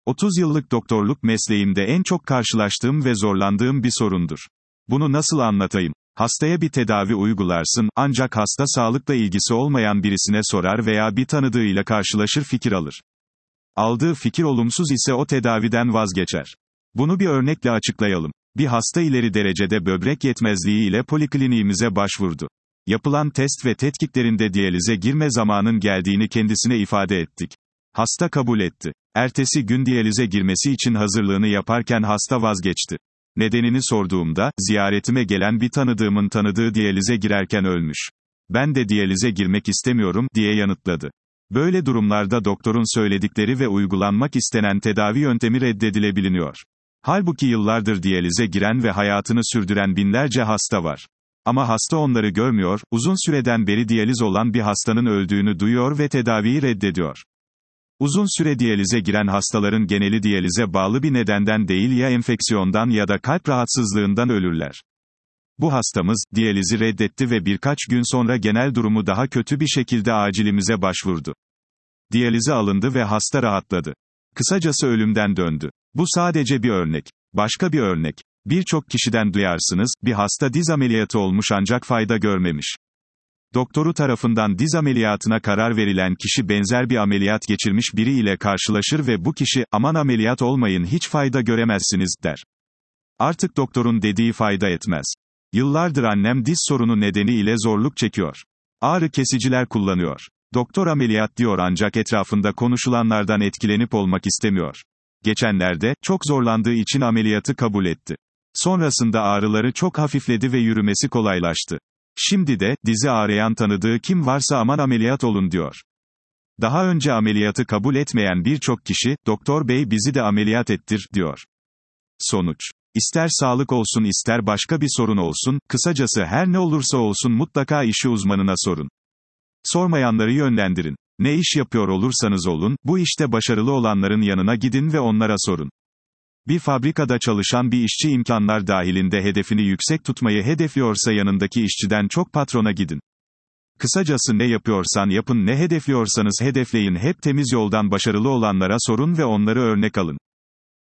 30 yıllık doktorluk mesleğimde en çok karşılaştığım ve zorlandığım bir sorundur. Bunu nasıl anlatayım? Hastaya bir tedavi uygularsın, ancak hasta sağlıkla ilgisi olmayan birisine sorar veya bir tanıdığıyla karşılaşır, fikir alır. Aldığı fikir olumsuz ise o tedaviden vazgeçer. Bunu bir örnekle açıklayalım. Bir hasta ileri derecede böbrek yetmezliği ile polikliniğimize başvurdu. Yapılan test ve tetkiklerinde diyalize girme zamanın geldiğini kendisine ifade ettik. Hasta kabul etti. Ertesi gün diyalize girmesi için hazırlığını yaparken hasta vazgeçti. Nedenini sorduğumda, ziyaretime gelen bir tanıdığımın tanıdığı diyalize girerken ölmüş. Ben de diyalize girmek istemiyorum, diye yanıtladı. Böyle durumlarda doktorun söyledikleri ve uygulanmak istenen tedavi yöntemi reddedilebiliyor. Halbuki yıllardır diyalize giren ve hayatını sürdüren binlerce hasta var. Ama hasta onları görmüyor, uzun süreden beri diyaliz olan bir hastanın öldüğünü duyuyor ve tedaviyi reddediyor. Uzun süre diyalize giren hastaların geneli diyalize bağlı bir nedenden değil, ya enfeksiyondan ya da kalp rahatsızlığından ölürler. Bu hastamız, diyalizi reddetti ve birkaç gün sonra genel durumu daha kötü bir şekilde acilimize başvurdu. Diyalize alındı ve hasta rahatladı. Kısacası ölümden döndü. Bu sadece bir örnek. Başka bir örnek. Birçok kişiden duyarsınız, bir hasta diz ameliyatı olmuş ancak fayda görmemiş. Doktoru tarafından diz ameliyatına karar verilen kişi benzer bir ameliyat geçirmiş biri ile karşılaşır ve bu kişi, aman ameliyat olmayın, hiç fayda göremezsiniz, der. Artık doktorun dediği fayda etmez. Yıllardır annem diz sorunu nedeniyle zorluk çekiyor. Ağrı kesiciler kullanıyor. Doktor ameliyat diyor ancak etrafında konuşulanlardan etkilenip olmak istemiyor. Geçenlerde, çok zorlandığı için ameliyatı kabul etti. Sonrasında ağrıları çok hafifledi ve yürümesi kolaylaştı. Şimdi de, dizi ağrıyan tanıdığı kim varsa aman ameliyat olun diyor. Daha önce ameliyatı kabul etmeyen birçok kişi, doktor bey bizi de ameliyat ettir, diyor. Sonuç. İster sağlık olsun ister başka bir sorun olsun, kısacası her ne olursa olsun mutlaka işi uzmanına sorun. Sormayanları yönlendirin. Ne iş yapıyor olursanız olun, bu işte başarılı olanların yanına gidin ve onlara sorun. Bir fabrikada çalışan bir işçi imkanlar dahilinde hedefini yüksek tutmayı hedefliyorsa yanındaki işçiden çok patrona gidin. Kısacası ne yapıyorsan yapın, ne hedefliyorsanız hedefleyin, hep temiz yoldan başarılı olanlara sorun ve onları örnek alın.